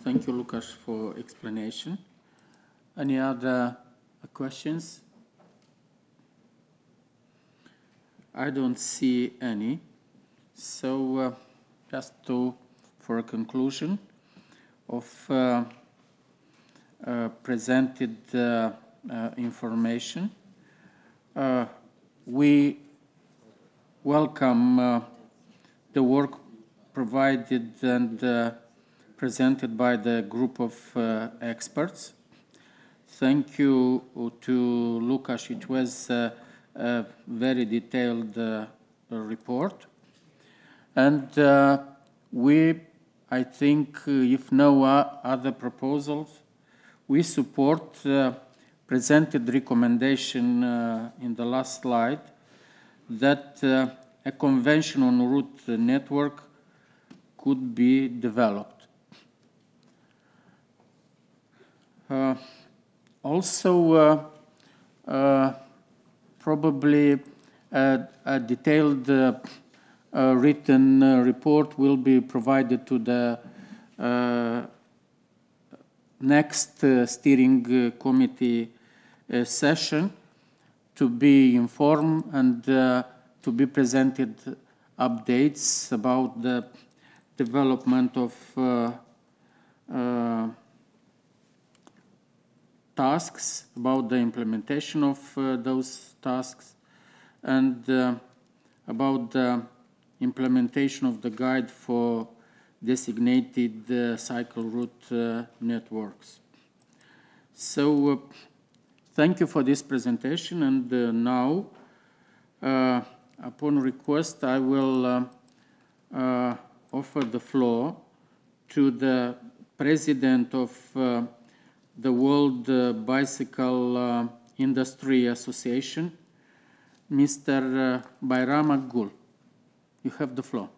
Thank you, Lukasz, for explanation. Any other questions? I don't see any. So just for a conclusion of presented information, we welcome the work provided and presented by the group of experts. Thank you to Lukasz. It was a very detailed report. And I think, if no other proposals, we support presented recommendation in the last slide that a conventional route network could be developed. Also, probably a detailed written report will be provided to the next steering committee session to be informed and to be presented updates about the development of tasks, about the implementation of those tasks, and about the implementation of the guide for designated cycle route networks. So thank you for this presentation, and now, upon request, I will offer the floor to the president of the World Bicycle Industry Association, Mr. Bayram Akgul. You have the floor.